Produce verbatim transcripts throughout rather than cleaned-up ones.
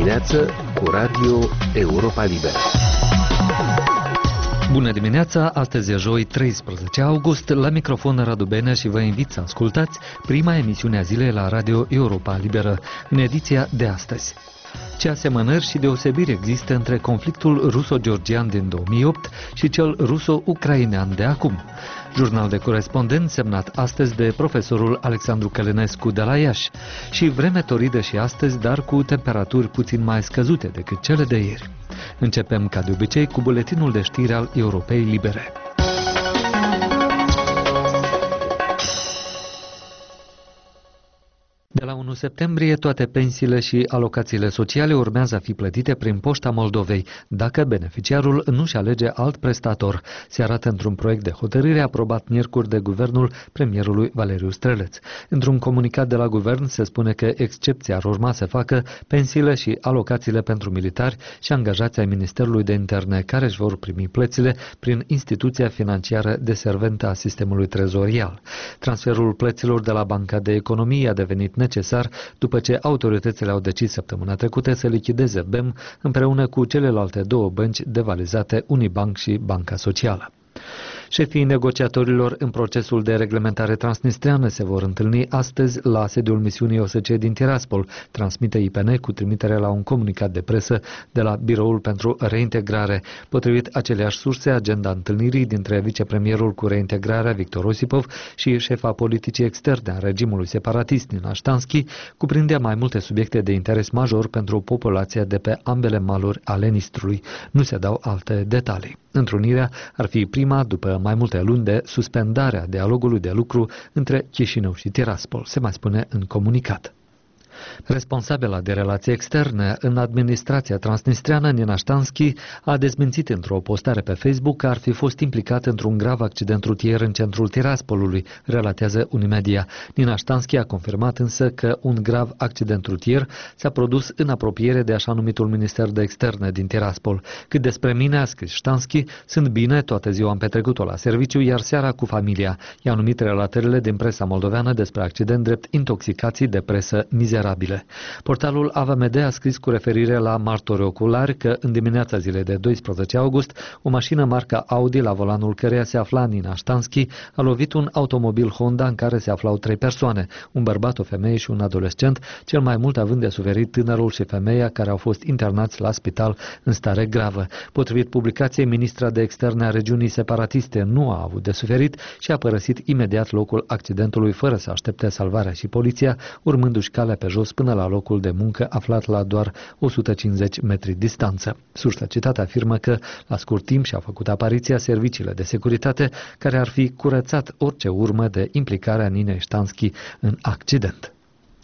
dimineață cu Radio Europa Liberă. Bună dimineața, astăzi e joi treisprezece august, la microfon Radu Benea și vă invit să ascultați prima emisiune a zilei la Radio Europa Liberă, în ediția de astăzi. Ce asemănări și deosebiri există între conflictul ruso-georgian din două mii opt și cel ruso-ucrainean de acum? Jurnal de corespondent semnat astăzi de profesorul Alexandru Călinescu de la Iași. Și vreme toridă și astăzi, dar cu temperaturi puțin mai scăzute decât cele de ieri. Începem ca de obicei cu buletinul de știri al Europei Libere. De la unu septembrie, toate pensiile și alocațiile sociale urmează a fi plătite prin Poșta Moldovei, dacă beneficiarul nu-și alege alt prestator. Se arată într-un proiect de hotărâre aprobat miercuri de guvernul premierului Valeriu Streleț. Într-un comunicat de la guvern se spune că excepția ar urma să facă pensiile și alocațiile pentru militari și angajați ai Ministerului de Interne, care își vor primi plățile prin instituția financiară deserventă a sistemului trezorial. Transferul plăților de la Banca de Economie a devenit necesar după ce autoritățile au decis săptămâna trecută să lichideze B E M împreună cu celelalte două bănci devalizate, Unibank și Banca Socială. Șefii negociatorilor în procesul de reglementare transnistreană se vor întâlni astăzi la sediul misiunii O S C E din Tiraspol, transmite I P N cu trimitere la un comunicat de presă de la Biroul pentru Reintegrare. Potrivit aceleași surse, agenda întâlnirii dintre vicepremierul cu reintegrarea Victor Osipov și șefa politicii externe a regimului separatist Nina Ștanski cuprindea mai multe subiecte de interes major pentru populația de pe ambele maluri ale Nistrului. Nu se dau alte detalii. Întrunirea ar fi prima după mai multe luni de suspendarea dialogului de lucru între Chișinău și Tiraspol, se mai spune în comunicat. Responsabila de relații externe în administrația transnistreană, Nina Ștanski, a dezmințit într-o postare pe Facebook că ar fi fost implicat într-un grav accident rutier în centrul Tiraspolului, relatează Unimedia. Nina Ștanski a confirmat însă că un grav accident rutier s-a produs în apropiere de așa numitul Minister de Externe din Tiraspol. Cât despre mine, a scris Ștanski, sunt bine, toată ziua am petrecut-o la serviciu, iar seara cu familia. I-a numit relatările din presa moldoveană despre accident drept intoxicații de presă mizerabile. Portalul A V M D a scris cu referire la martori oculari că în dimineața zilei de doisprezece august, o mașină marca Audi, la volanul căreia se afla Nina Ștanski, a lovit un automobil Honda în care se aflau trei persoane, un bărbat, o femeie și un adolescent, cel mai mult având de suferit tânărul și femeia care au fost internați la spital în stare gravă. Potrivit publicației, ministra de externe a regiunii separatiste nu a avut de suferit și a părăsit imediat locul accidentului fără să aștepte salvarea și poliția, urmându-și calea pe jos până la locul de muncă aflat la doar o sută cincizeci metri distanță. Sursa citată afirmă că la scurt timp și-a făcut apariția serviciile de securitate care ar fi curățat orice urmă de implicare a Ninei Ștanski în accident.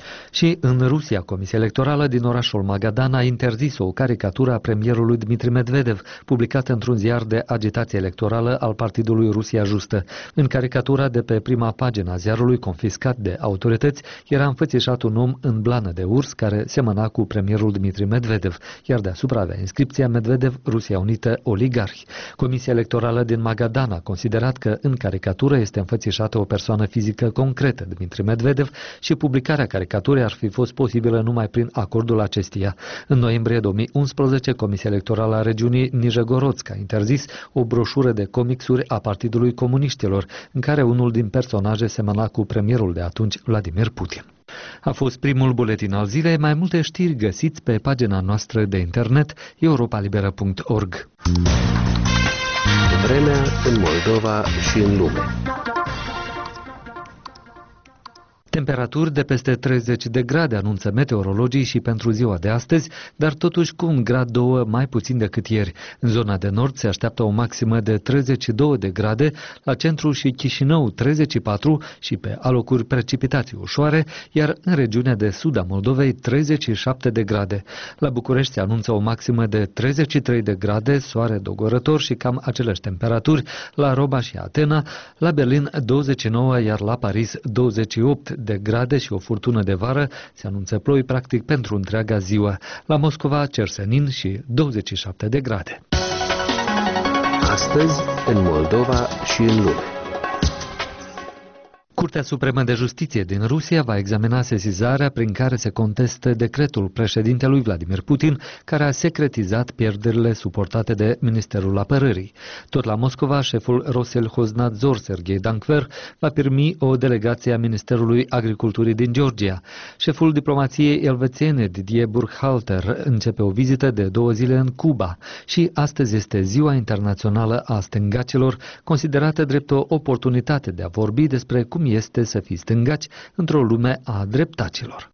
Și în Rusia, Comisia Electorală din orașul Magadan a interzis o caricatură a premierului Dmitri Medvedev, publicată într-un ziar de agitație electorală al partidului Rusia Justă. În caricatura de pe prima pagină a ziarului, confiscat de autorități, era înfățișat un om în blană de urs care semăna cu premierul Dmitri Medvedev, iar deasupra avea inscripția Medvedev, Rusia Unită, oligarhi. Comisia Electorală din Magadan a considerat că în caricatură este înfățișată o persoană fizică concretă, Dmitri Medvedev, și publicarea caricaturii ar fi fost posibilă numai prin acordul acesteia. În noiembrie două mii unsprezece, Comisia Electorală a regiunii Nijegorodsk a interzis o broșură de comixuri a Partidului Comuniștilor, în care unul din personaje semăna cu premierul de atunci, Vladimir Putin. A fost primul buletin al zilei. Mai multe știri găsiți pe pagina noastră de internet europa liberă punct org. Vremea în Moldova și în lume. Temperaturi de peste treizeci de grade anunță meteorologii și pentru ziua de astăzi, dar totuși cu un grad doi mai puțin decât ieri. În zona de nord se așteaptă o maximă de treizeci și două de grade, la centru și Chișinău treizeci și patru și pe alocuri precipitații ușoare, iar în regiunea de sud a Moldovei treizeci și șapte de grade. La București se anunță o maximă de treizeci și trei de grade, soare dogorător și cam aceleași temperaturi, la Roma și Atena, la Berlin douăzeci și nouă, iar la Paris douăzeci și opt de grade și o furtună de vară. Se anunță ploi practic pentru întreaga ziua. La Moscova cer senin și douăzeci și șapte de grade. Astăzi în Moldova și în lume. Curtea Supremă de Justiție din Rusia va examina sesizarea prin care se contestă decretul președintelui Vladimir Putin, care a secretizat pierderile suportate de Ministerul Apărării. Tot la Moscova, șeful Roselhoznadzor, Serghei Dankver, va primi o delegație a Ministerului Agriculturii din Georgia. Șeful diplomației elvețiene, Didier Burkhalter, începe o vizită de două zile în Cuba și astăzi este Ziua Internațională a Stângacilor, considerată drept o oportunitate de a vorbi despre cum este să fii stângaci într-o lume a dreptacilor.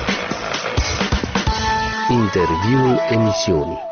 Interviul emisiunii.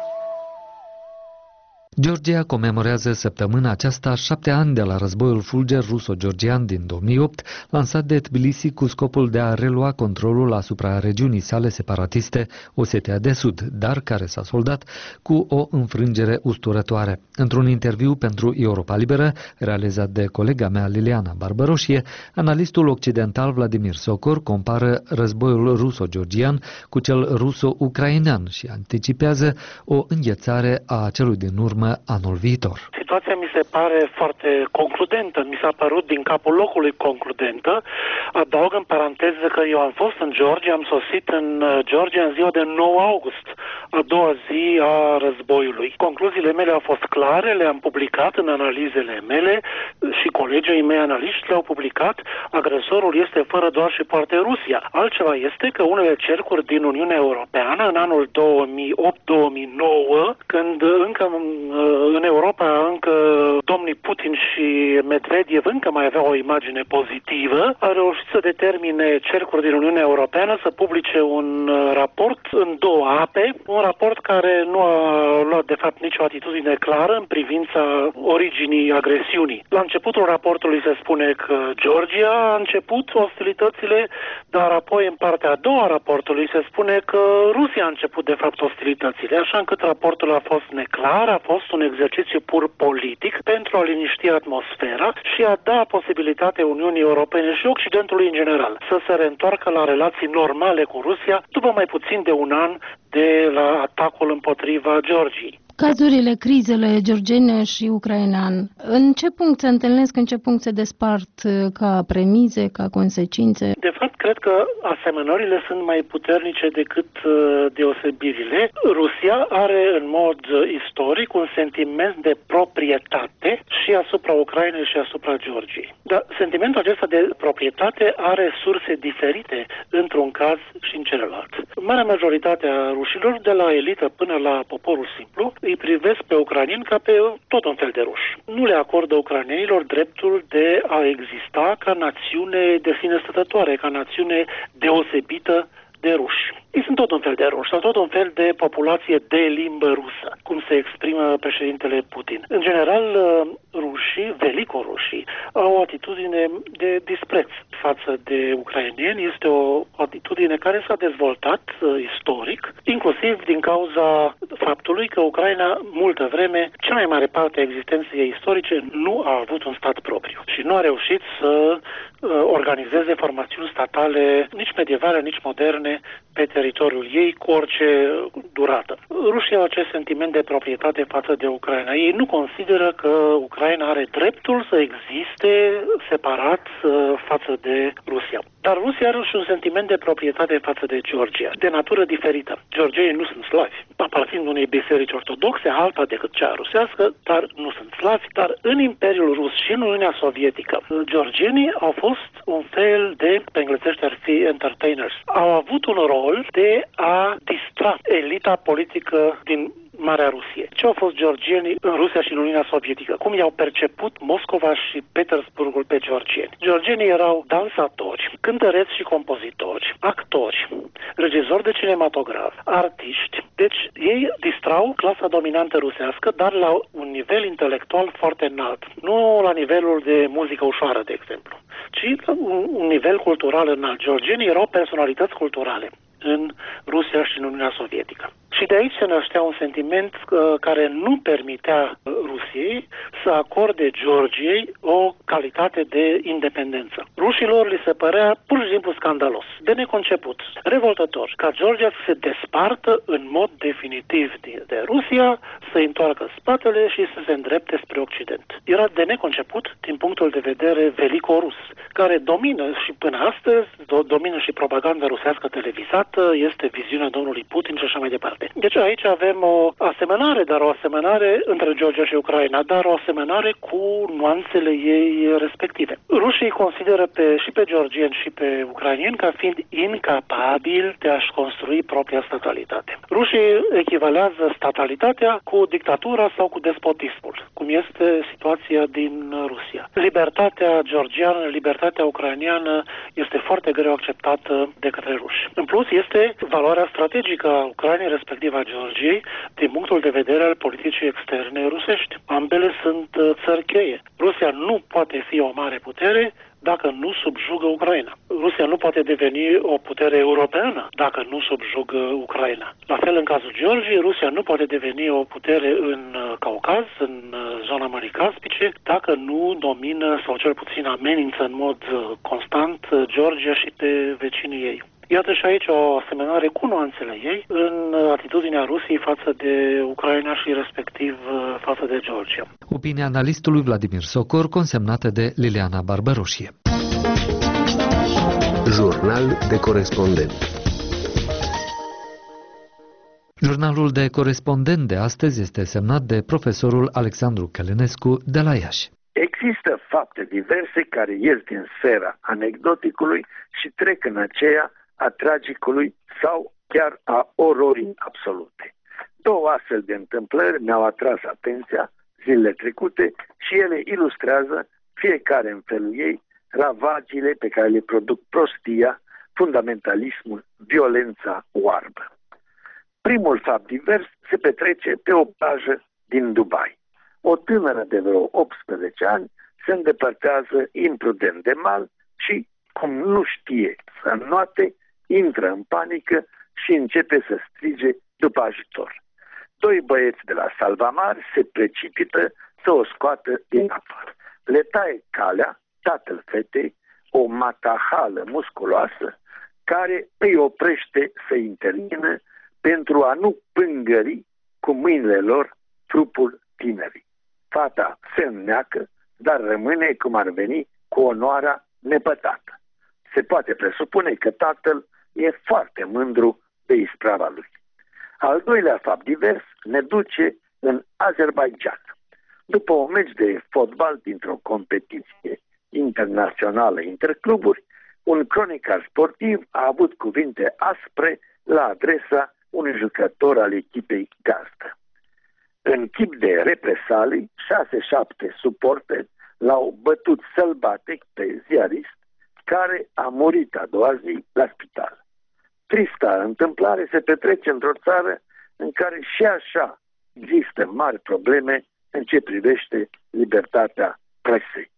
Georgia comemorează săptămâna aceasta șapte ani de la războiul fulger ruso-georgian din două mii opt, lansat de Tbilisi cu scopul de a relua controlul asupra regiunii sale separatiste, Osetia de Sud, dar care s-a soldat cu o înfrângere usturătoare. Într-un interviu pentru Europa Liberă, realizat de colega mea Liliana Barbaroșie, analistul occidental Vladimir Sokor compară războiul ruso-georgian cu cel ruso-ucrainean și anticipează o înghețare a celui din urmă anul viitor. Situația mi se pare foarte concludentă, mi s-a părut din capul locului concludentă. Adaug în paranteză că eu am fost în Georgia, am sosit în Georgia în ziua de nouă august, a doua zi a războiului. Concluziile mele au fost clare, le-am publicat în analizele mele și colegii mei analiști le-au publicat. Agresorul este fără doar și poate Rusia. Altceva este că unele cercuri din Uniunea Europeană în anul două mii opt două mii nouă, când încă în Europa încă domnii Putin și Medvedev încă mai aveau o imagine pozitivă, a reușit să determine cercuri din Uniunea Europeană să publice un raport în două ape, un raport care nu a luat de fapt nicio atitudine clară în privința originii agresiunii. La începutul raportului se spune că Georgia a început ostilitățile, dar apoi în partea a doua a raportului se spune că Rusia a început de fapt ostilitățile, așa încât raportul a fost neclar, a fost un exercițiu pur politic pentru a liniști atmosfera și a da posibilitatea Uniunii Europene și Occidentului în general să se reîntoarcă la relații normale cu Rusia după mai puțin de un an de la atacul împotriva Georgiei. Cazurile, crizele georgiene și ucrainean, în ce punct se întâlnesc, în ce punct se despart ca premize, ca consecințe? De fapt, cred că asemănările sunt mai puternice decât deosebirile. Rusia are în mod istoric un sentiment de proprietate și asupra Ucrainei și asupra Georgiei. Dar sentimentul acesta de proprietate are surse diferite într-un caz și în celălalt. Marea majoritate a rușilor, de la elită până la poporul simplu, îi privesc pe ucrainieni ca pe tot un fel de ruși. Nu le acordă ucrainenilor dreptul de a exista ca națiune de sine stătătoare, ca națiune deosebită de ruși. Ei sunt tot un fel de ruși, sau tot un fel de populație de limbă rusă, cum se exprimă președintele Putin. În general, rușii, velicorușii, au o atitudine de dispreț față de ucraineni. Este o atitudine care s-a dezvoltat uh, istoric, inclusiv din cauza faptului că Ucraina, multă vreme, cea mai mare parte a existenței istorice, nu a avut un stat propriu și nu a reușit să uh, organizeze formațiuni statale nici medievale, nici moderne pe teritoriul ei, cu orice durată. Rușii au acest sentiment de proprietate față de Ucraina. Ei nu consideră că Ucraina are dreptul să existe separat uh, față de Rusia. Dar Rusia are și un sentiment de proprietate față de Georgia, de natură diferită. Georgienii nu sunt slavi, aparțin unei biserici ortodoxe, alta decât cea rusească, dar nu sunt slavi. Dar în Imperiul Rus și în Uniunea Sovietică, georgienii au fost un fel de, pe englezește ar fi entertainers. Au avut un rol de a distra elita politică din Marea Rusie. Ce au fost georgienii în Rusia și în Uniunea Sovietică? Cum i-au perceput Moscova și Petersburgul pe georgieni? Georgienii erau dansatori, cântăreți și compozitori, actori, regizori de cinematograf, artiști. Deci ei distrau clasa dominantă rusească, dar la un nivel intelectual foarte înalt. Nu la nivelul de muzică ușoară, de exemplu, ci la un, un nivel cultural înalt. Georgienii erau personalități culturale în Rusia și în Uniunea Sovietică. Și de aici se năștea un sentiment uh, care nu permitea Rusiei să acorde Georgiei o calitate de independență. Rușilor li se părea pur și simplu scandalos, de neconceput, revoltător, ca Georgia să se despartă în mod definitiv de, de Rusia, să întoarcă spatele și să se îndrepte spre Occident. Era de neconceput din punctul de vedere velico-rus, care domină și până astăzi, do- domină și propaganda rusească televizată, este viziunea domnului Putin și așa mai departe. Deci aici avem o asemănare, dar o asemănare între Georgia și Ucraina, dar o asemănare cu nuanțele ei respective. Rușii consideră pe, și pe georgieni și pe ucrainieni ca fiind incapabili de a-și construi propria statalitate. Rușii echivalează statalitatea cu dictatura sau cu despotismul, cum este situația din Rusia. Libertatea georgiană, libertatea ucrainiană este foarte greu acceptată de către ruși. În plus, este valoarea strategică a Ucrainei, respectiv a Georgiei, din punctul de vedere al politicii externe rusești. Ambele sunt țări cheie. Rusia nu poate fi o mare putere dacă nu subjugă Ucraina. Rusia nu poate deveni o putere europeană dacă nu subjugă Ucraina. La fel, în cazul Georgiei, Rusia nu poate deveni o putere în Caucaz, în zona Mării Caspice, dacă nu domină sau cel puțin amenință în mod constant Georgia și pe vecinii ei. Iată și aici o asemănare cu nuanțele ei în atitudinea Rusiei față de Ucraina și respectiv față de Georgia. Opinia analistului Vladimir Socor, consemnată de Liliana Barbaroșie. Jurnal de corespondent. Jurnalul de corespondent de astăzi este semnat de profesorul Alexandru Călinescu de la Iași. Există fapte diverse care ies din sfera anecdoticului și trec în aceea a tragicului sau chiar a ororii absolute. Două astfel de întâmplări mi-au atras atenția zilele trecute și ele ilustrează, fiecare în felul ei, ravagiile pe care le produc prostia, fundamentalismul, violența oarbă. Primul fapt divers se petrece pe o plajă din Dubai. O tânără de vreo optsprezece ani se îndepărtează imprudent de mal și, cum nu știe să înnoate, intră în panică și începe să strige după ajutor. Doi băieți de la Salvamar se precipită să o scoată din apă. Le taie calea tatăl fetei, o matahală musculoasă, care îi oprește să intervină pentru a nu pângări cu mâinile lor trupul tinerii. Fata se înneacă, dar rămâne cum ar veni cu onoarea nepătată. Se poate presupune că tatăl e foarte mândru de isprava lui. Al doilea fapt divers ne duce în Azerbaidjan. După un meci de fotbal dintr-o competiție internațională intercluburi, un cronicar sportiv a avut cuvinte aspre la adresa unui jucător al echipei gazdă. În chip de represalii, șase șapte suporteri l-au bătut sălbatic pe ziarist, care a murit a doua zi la spital. Trista întâmplare se petrece într-o țară în care și așa există mari probleme în ce privește libertatea presei.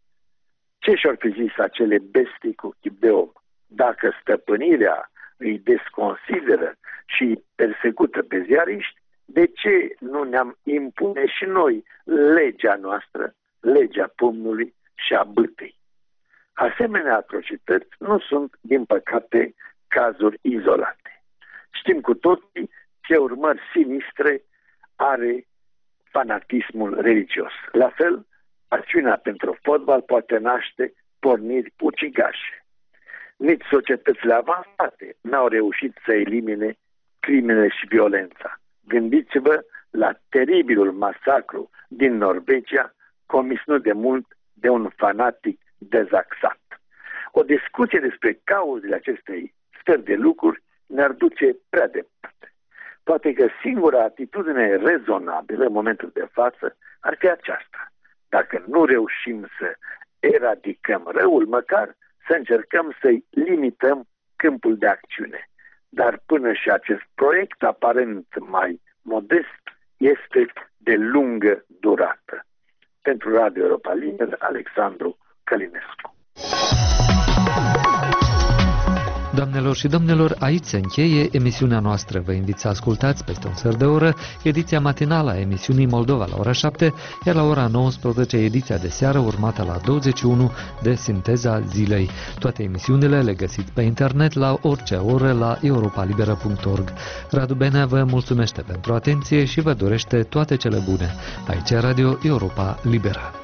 Ce și-or fi zis acele bestii cu chip de om? Dacă stăpânirea îi desconsideră și persecută pe ziariști, de ce nu ne-am impune și noi legea noastră, legea pumnului și a bâtei? Asemenea atrocități nu sunt, din păcate, cazuri izolate. Știm cu toții ce urmări sinistre are fanatismul religios. La fel, pasiunea pentru fotbal poate naște porniri ucigașe. Nici societățile avansate n-au reușit să elimine crimele și violența. Gândiți-vă la teribilul masacru din Norvegia, comis nu de mult de un fanatic dezaxat. O discuție despre cauzele acestei stări de lucruri ne-ar duce prea departe. Poate că singura atitudine rezonabilă în momentul de față ar fi aceasta. Dacă nu reușim să eradicăm răul, măcar să încercăm să-i limităm câmpul de acțiune. Dar până și acest proiect, aparent mai modest, este de lungă durată. Pentru Radio Europa Liberă, Alexandru Călinescu. Doamnelor și domnilor, aici se încheie emisiunea noastră. Vă invit să ascultați peste un sfert de oră ediția matinală a emisiunii Moldova la ora șapte, iar la ora nouăsprezece ediția de seară urmată la douăzeci și unu de Sinteza Zilei. Toate emisiunile le găsiți pe internet la orice oră la europa liberă punct org. Radu Benea vă mulțumește pentru atenție și vă dorește toate cele bune. Aici e Radio Europa Liberă.